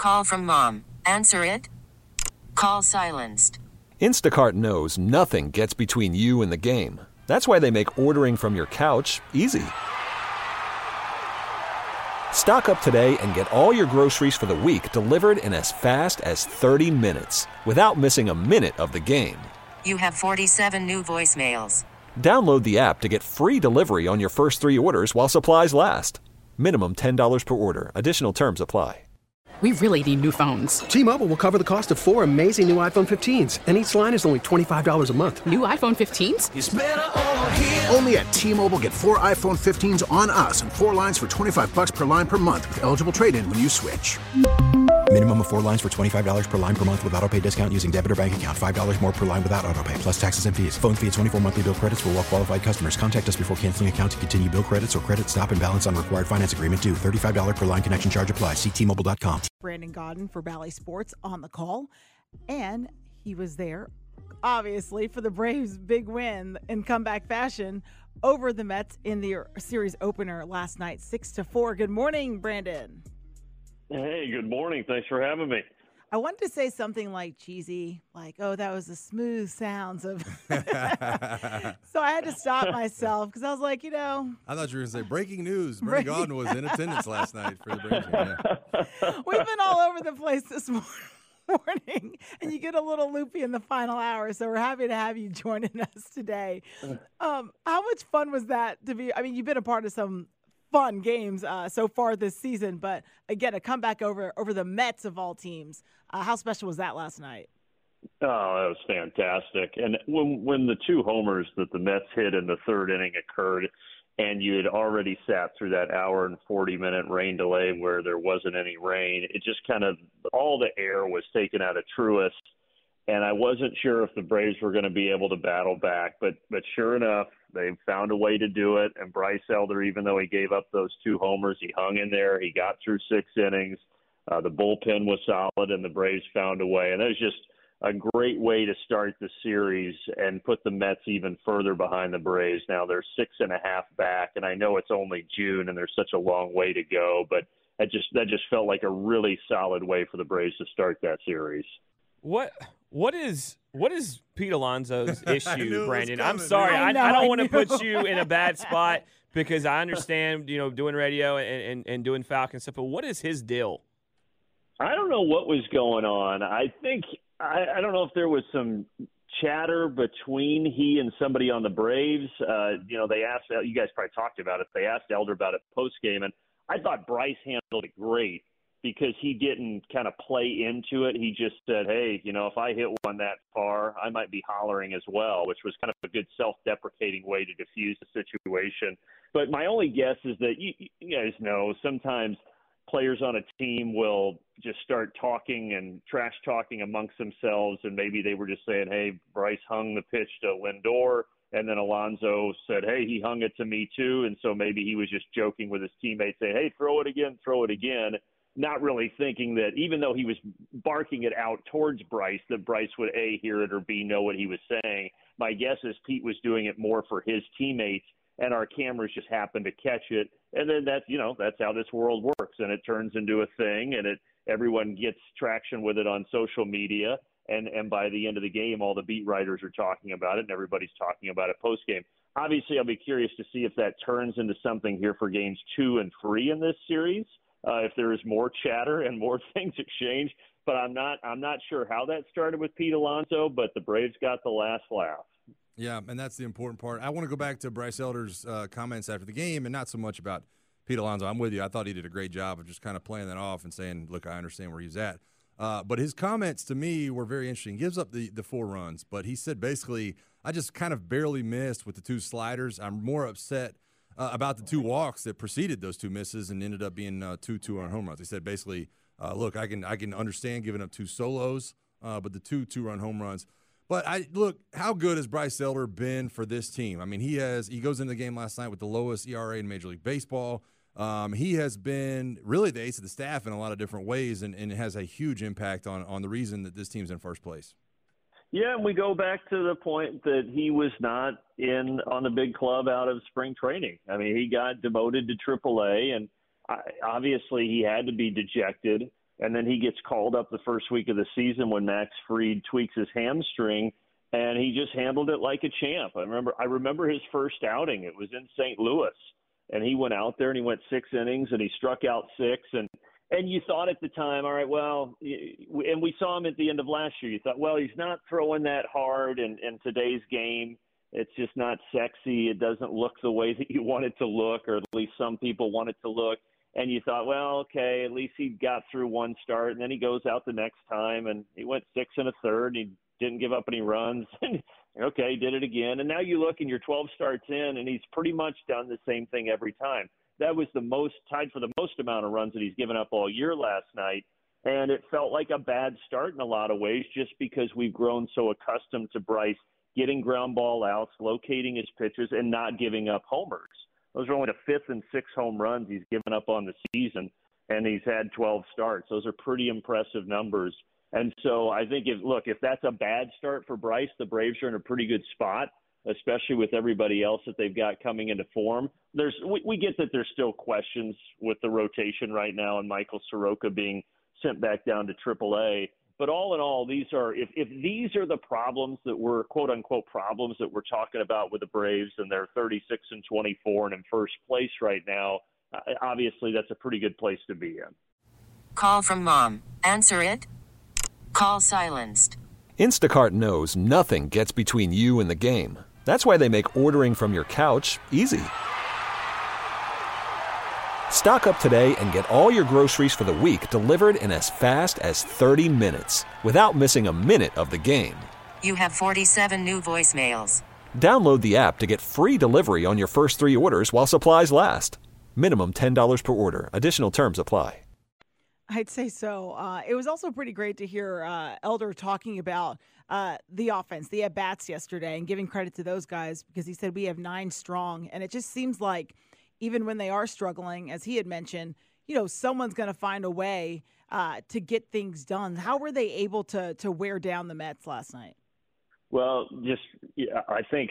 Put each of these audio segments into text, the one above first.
Call from mom. Answer it. Call silenced. Instacart knows nothing gets between you and the game. That's why they make ordering from your couch easy. Stock up today and get all your groceries for the week delivered in as fast as 30 minutes without missing a minute of the game. You have 47 new voicemails. Download the app to get free delivery on your first 3 orders while supplies last. Minimum $10 per order. Additional terms apply. We really need new phones. T-Mobile will cover the cost of 4 amazing new iPhone 15s, and each line is only $25 a month. New iPhone 15s? It's better over here. Only at T-Mobile, get 4 iPhone 15s on us and 4 lines for $25 per line per month with eligible trade-in when you switch. Minimum of 4 lines for $25 per line per month with autopay discount using debit or bank account. $5 more per line without autopay, plus taxes and fees. Phone fee at 24 monthly bill credits for well-qualified customers. Contact us before canceling account to continue bill credits or credit stop and balance on required finance agreement due. $35 per line connection charge applies. See T-Mobile.com. Brandon Gaudin for Bally Sports on the call. And he was there, obviously, for the Braves' big win in comeback fashion over the Mets in the series opener last night, 6-4. Good morning, Brandon. Hey, good morning. Thanks for having me. I wanted to say something like cheesy, like, oh, that was the smooth sounds of. So I had to stop myself because I was like, I thought you were going to say breaking news. Brandon Gaudin was in attendance last night for the Braves game. Yeah. We've been all over the place this morning, and you get a little loopy in the final hour. So we're happy to have you joining us today. How much fun was that to be? I mean, you've been a part of some fun games so far this season, but again, a comeback over the Mets of all teams. How special was that last night? Oh, that was fantastic. And when the 2 homers that the Mets hit in the third inning occurred, and you had already sat through that hour and 40-minute rain delay where there wasn't any rain, it just kind of all the air was taken out of Truist. And I wasn't sure if the Braves were going to be able to battle back, but sure enough, they found a way to do it. And Bryce Elder, even though he gave up those 2 homers, he hung in there. He got through 6 innings. The bullpen was solid, and the Braves found a way. And that was just a great way to start the series and put the Mets even further behind the Braves. Now they're 6.5 back, and I know it's only June, and there's such a long way to go, but that just felt like a really solid way for the Braves to start that series. What is Pete Alonso's issue, Brandon? I'm sorry. I don't want to put you in a bad spot because I understand, doing radio and doing Falcon stuff, but what is his deal? I don't know what was going on. I think I don't know if there was some chatter between he and somebody on the Braves. They asked, you guys probably talked about it. They asked Elder about it post-game, and I thought Bryce handled it great because he didn't kind of play into it. He just said, hey, if I hit one that far, I might be hollering as well, which was kind of a good self-deprecating way to diffuse the situation. But my only guess is that you guys know sometimes players on a team will just start talking and trash talking amongst themselves, and maybe they were just saying, hey, Bryce hung the pitch to Lindor, and then Alonso said, hey, he hung it to me too, and so maybe he was just joking with his teammates, saying, hey, throw it again, not really thinking that even though he was barking it out towards Bryce, that Bryce would A, hear it, or B, know what he was saying. My guess is Pete was doing it more for his teammates, and our cameras just happened to catch it. And then that's how this world works, and it turns into a thing, and everyone gets traction with it on social media. And by the end of the game, all the beat writers are talking about it, and everybody's talking about it post-game. Obviously, I'll be curious to see if that turns into something here for games 2 and 3 in this series, if there is more chatter and more things exchanged. But I'm not sure how that started with Pete Alonso, but the Braves got the last laugh. Yeah, and that's the important part. I want to go back to Bryce Elder's comments after the game and not so much about Pete Alonso. I'm with you. I thought he did a great job of just kind of playing that off and saying, look, I understand where he's at. But his comments to me were very interesting. He gives up the 4 runs, but he said basically, I just kind of barely missed with the 2 sliders. I'm more upset about the 2 walks that preceded those 2 misses and ended up being 2 2-run home runs. He said basically, look, I can understand giving up 2 solos, but the 2 2-run home runs. But look, how good has Bryce Elder been for this team? I mean, he goes into the game last night with the lowest ERA in Major League Baseball. He has been really the ace of the staff in a lot of different ways, and it has a huge impact on the reason that this team's in first place. Yeah, and we go back to the point that he was not on the big club out of spring training. I mean, he got demoted to AAA, and obviously he had to be dejected. and then he gets called up the first week of the season when Max Fried tweaks his hamstring, and he just handled it like a champ. I remember his first outing. It was in St. Louis, and he went out there and he went 6 innings and he struck out 6. And you thought at the time, all right, well, and we saw him at the end of last year. You thought, well, he's not throwing that hard in today's game. It's just not sexy. It doesn't look the way that you want it to look, or at least some people want it to look. And you thought, well, okay, at least he got through one start, and then he goes out the next time, and he went 6 1/3, and he didn't give up any runs. Okay, he did it again. And now you look, and you're 12 starts in, and he's pretty much done the same thing every time. That was tied for the most amount of runs that he's given up all year last night. And it felt like a bad start in a lot of ways, just because we've grown so accustomed to Bryce getting ground ball outs, locating his pitches, and not giving up homers. Those are only the 5th and 6th home runs he's given up on the season, and he's had 12 starts. Those are pretty impressive numbers. And so I think if that's a bad start for Bryce, the Braves are in a pretty good spot, especially with everybody else that they've got coming into form. We get that there's still questions with the rotation right now and Michael Soroka being sent back down to AAA. But all in all, if these are the problems that we're, quote unquote, problems that we're talking about with the Braves, and they're 36-24 and in first place right now, obviously that's a pretty good place to be in. Call from mom. Answer it. Call silenced. Instacart knows nothing gets between you and the game. That's why they make ordering from your couch easy. Stock up today and get all your groceries for the week delivered in as fast as 30 minutes without missing a minute of the game. You have 47 new voicemails. Download the app to get free delivery on your first 3 orders while supplies last. Minimum $10 per order. Additional terms apply. I'd say so. It was also pretty great to hear Elder talking about the offense, the at-bats yesterday, and giving credit to those guys, because he said we have 9 strong. And it just seems like even when they are struggling, as he had mentioned, someone's going to find a way to get things done. How were they able to wear down the Mets last night? Well, I think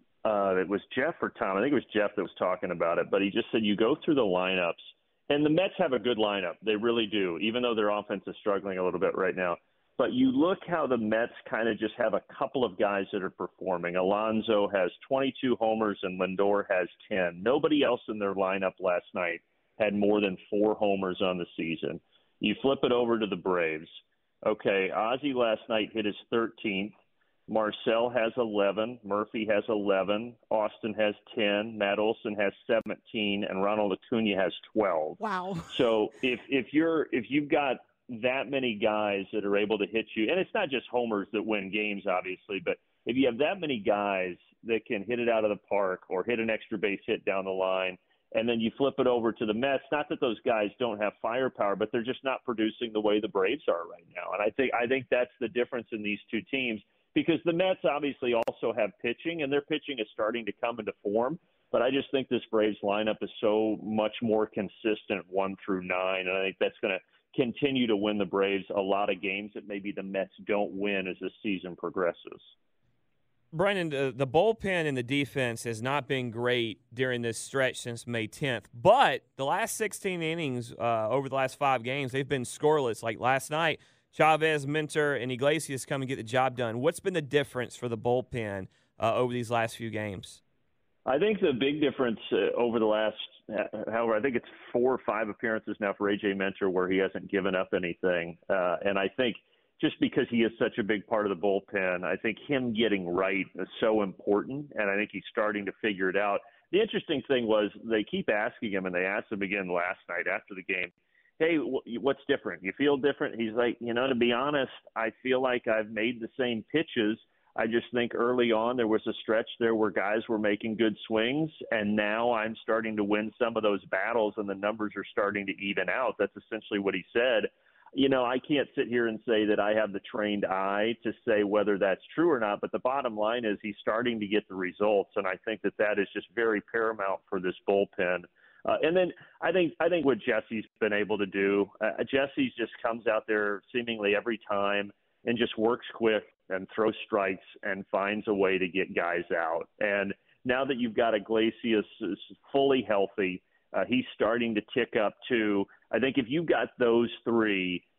it was Jeff or Tom. I think it was Jeff that was talking about it, but he just said you go through the lineups, and the Mets have a good lineup. They really do, even though their offense is struggling a little bit right now. But you look how the Mets kind of just have a couple of guys that are performing. Alonso has 22 homers and Lindor has 10. Nobody else in their lineup last night had more than 4 homers on the season. You flip it over to the Braves. Okay, Ozzie last night hit his 13th. Marcell has 11. Murphy has 11. Austin has 10. Matt Olson has 17, and Ronald Acuna has 12. Wow. So if you've got that many guys that are able to hit you, and it's not just homers that win games, obviously, but if you have that many guys that can hit it out of the park or hit an extra base hit down the line, and then you flip it over to the Mets, not that those guys don't have firepower, but they're just not producing the way the Braves are right now. And I think that's the difference in these two teams, because the Mets obviously also have pitching, and their pitching is starting to come into form. But I just think this Braves lineup is so much more consistent 1 through 9, and I think that's going to continue to win the Braves a lot of games that maybe the Mets don't win as the season progresses. Brandon, the bullpen and the defense has not been great during this stretch since May 10th, but the last 16 innings over the last 5 games, they've been scoreless. Like last night, Chavez, Minter, and Iglesias come and get the job done. What's been the difference for the bullpen over these last few games? I think the big difference over the last, however, I think it's 4 or 5 appearances now for A.J. Minter where he hasn't given up anything. And I think just because he is such a big part of the bullpen, I think him getting right is so important, and I think he's starting to figure it out. The interesting thing was they keep asking him, and they asked him again last night after the game, hey, what's different? You feel different? He's like, to be honest, I feel like I've made the same pitches. I just think early on there was a stretch there where guys were making good swings, and now I'm starting to win some of those battles, and the numbers are starting to even out. That's essentially what he said. I can't sit here and say that I have the trained eye to say whether that's true or not, but the bottom line is he's starting to get the results, and I think that is just very paramount for this bullpen. And then I think what Jesse's been able to do, Jesse's just comes out there seemingly every time and just works quick and throws strikes and finds a way to get guys out. And now that you've got Iglesias fully healthy, he's starting to tick up too. I think if you've got those 3,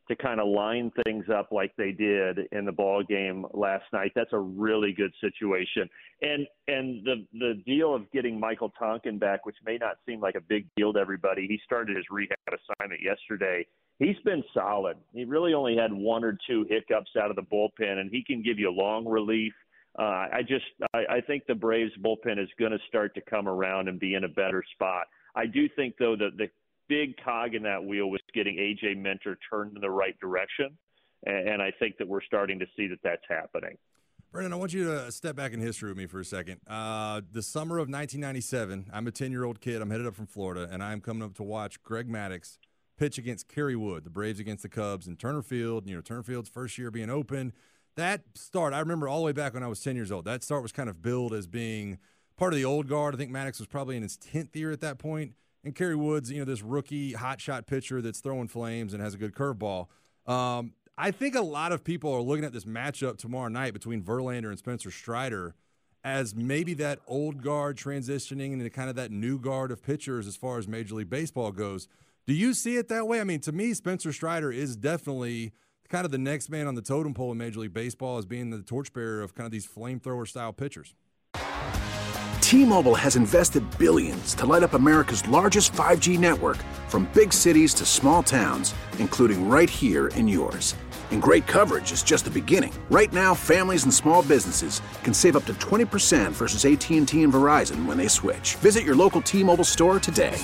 to kind of line things up like they did in the ball game last night, that's a really good situation. And the deal of getting Michael Tonkin back, which may not seem like a big deal to everybody, he started his rehab assignment yesterday. He's been solid. He really only had one or two hiccups out of the bullpen, and he can give you long relief. I think the Braves bullpen is going to start to come around and be in a better spot. I do think, though, that the big cog in that wheel was getting A.J. Minter turned in the right direction, and I think that we're starting to see that that's happening. Brendan, I want you to step back in history with me for a second. The summer of 1997, I'm a 10-year-old kid. I'm headed up from Florida, and I'm coming up to watch Greg Maddux pitch against Kerry Wood, the Braves against the Cubs, in Turner Field. Turner Field's first year being open. That start, I remember all the way back when I was 10 years old, that start was kind of billed as being part of the old guard. I think Maddux was probably in his 10th year at that point. And Kerry Wood's, this rookie hotshot pitcher that's throwing flames and has a good curveball. I think a lot of people are looking at this matchup tomorrow night between Verlander and Spencer Strider as maybe that old guard transitioning into kind of that new guard of pitchers as far as Major League Baseball goes. Do you see it that way? I mean, to me, Spencer Strider is definitely kind of the next man on the totem pole in Major League Baseball as being the torchbearer of kind of these flamethrower-style pitchers. T-Mobile has invested billions to light up America's largest 5G network, from big cities to small towns, including right here in yours. And great coverage is just the beginning. Right now, families and small businesses can save up to 20% versus AT&T and Verizon when they switch. Visit your local T-Mobile store today.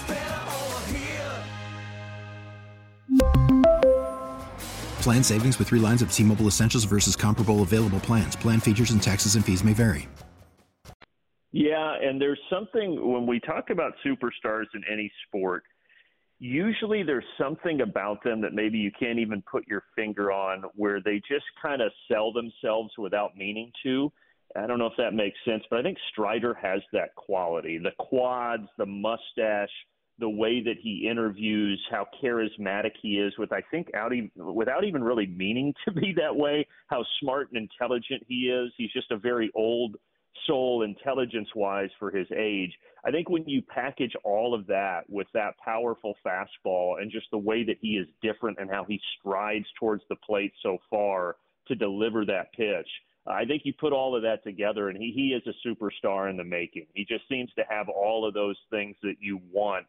Plan savings with 3 lines of T-Mobile Essentials versus comparable available plans. Plan features and taxes and fees may vary. Yeah, and there's something when we talk about superstars in any sport, usually there's something about them that maybe you can't even put your finger on, where they just kind of sell themselves without meaning to. I don't know if that makes sense, but I think Strider has that quality. The quads, the mustache, the way that he interviews, how charismatic he is without even really meaning to be that way, how smart and intelligent he is. He's just a very old soul intelligence-wise for his age. I think when you package all of that with that powerful fastball and just the way that he is different and how he strides towards the plate so far to deliver that pitch, I think you put all of that together, and he is a superstar in the making. He just seems to have all of those things that you want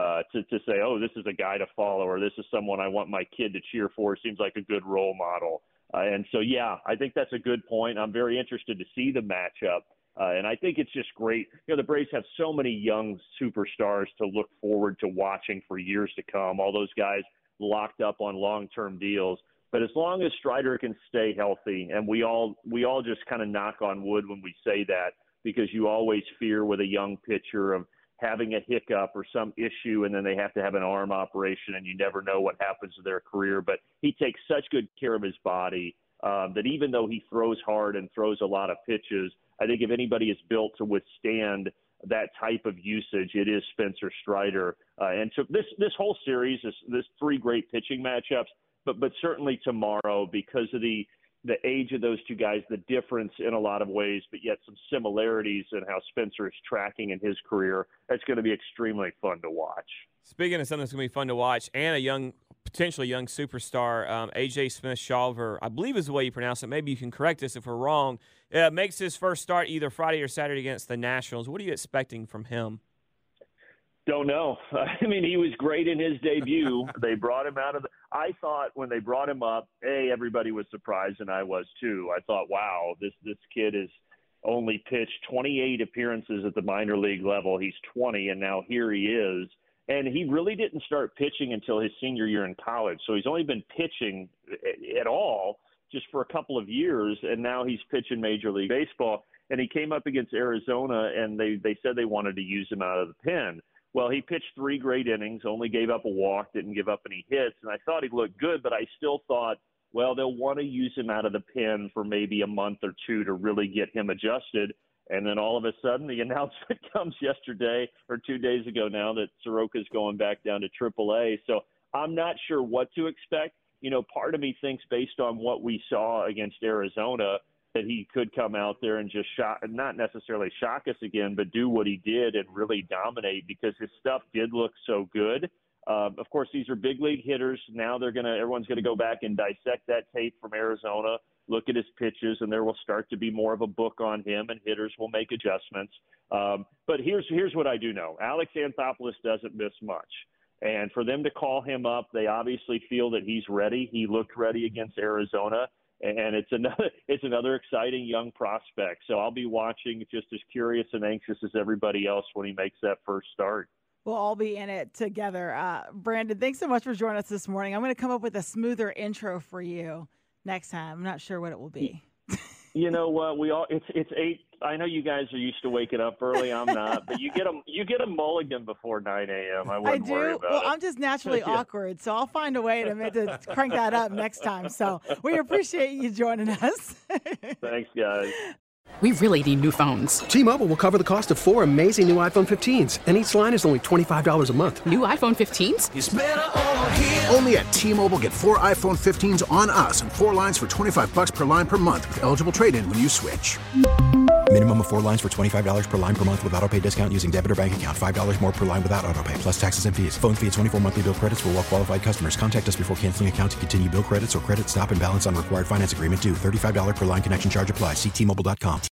to say, oh, this is a guy to follow, or this is someone I want my kid to cheer for. Seems like a good role model. And so, yeah, I think that's a good point. I'm very interested to see the matchup. And I think it's just great. The Braves have so many young superstars to look forward to watching for years to come, all those guys locked up on long-term deals. But as long as Strider can stay healthy, and we all just kind of knock on wood when we say that, because you always fear with a young pitcher of having a hiccup or some issue, and then they have to have an arm operation, and you never know what happens to their career. But he takes such good care of his body that even though he throws hard and throws a lot of pitches, I think if anybody is built to withstand that type of usage, it is Spencer Strider. And so this whole series, this 3 great pitching matchups, but certainly tomorrow, because of the age of those two guys, the difference in a lot of ways, but yet some similarities in how Spencer is tracking in his career, it's going to be extremely fun to watch. Speaking of something that's going to be fun to watch, and a potentially young superstar, A.J. Smith-Shawver, I believe is the way you pronounce it. Maybe you can correct us if we're wrong. Makes his first start either Friday or Saturday against the Nationals. What are you expecting from him? Don't know. I mean, he was great in his debut. They brought him out of I thought when they brought him up, everybody was surprised, and I was too. I thought, wow, this kid has only pitched 28 appearances at the minor league level. He's 20, and now here he is. And he really didn't start pitching until his senior year in college. So he's only been pitching at all just for a couple of years, and now he's pitching Major League Baseball. And he came up against Arizona, and they said they wanted to use him out of the pen. Well, he pitched 3 great innings, only gave up a walk, didn't give up any hits, and I thought he looked good, but I still thought, well, they'll want to use him out of the pen for maybe a month or 2 to really get him adjusted. And then all of a sudden, the announcement comes yesterday or 2 days ago now that Soroka's going back down to AAA. So I'm not sure what to expect. Part of me thinks based on what we saw against Arizona that he could come out there and just not necessarily shock us again, but do what he did and really dominate, because his stuff did look so good. Of course, these are big league hitters. Now everyone's going to go back and dissect that tape from Arizona, look at his pitches, and there will start to be more of a book on him, and hitters will make adjustments. But here's what I do know. Alex Anthopoulos doesn't miss much. And for them to call him up, they obviously feel that he's ready. He looked ready against Arizona, and it's another exciting young prospect. So I'll be watching, just as curious and anxious as everybody else when he makes that first start. We'll all be in it together. Brandon, thanks so much for joining us this morning. I'm going to come up with a smoother intro for you next time. I'm not sure what it will be. You know what? It's 8. I know you guys are used to waking up early. I'm not, but you get a mulligan before 9 a.m. I wouldn't worry about it. I'm just naturally awkward, so I'll find a way to crank that up next time. So we appreciate you joining us. Thanks, guys. We really need new phones. T-Mobile will cover the cost of 4 amazing new iPhone 15s, and each line is only $25 a month. New iPhone 15s? It's better over here. Only at T-Mobile, get 4 iPhone 15s on us and 4 lines for $25 per line per month with eligible trade-in when you switch. Minimum of 4 lines for $25 per line per month with autopay discount using debit or bank account. $5 more per line without autopay, plus taxes and fees. Phone fee at 24 monthly bill credits for well-qualified customers. Contact us before canceling account to continue bill credits or credit stop and balance on required finance agreement due. $35 per line connection charge applies. See T-Mobile.com.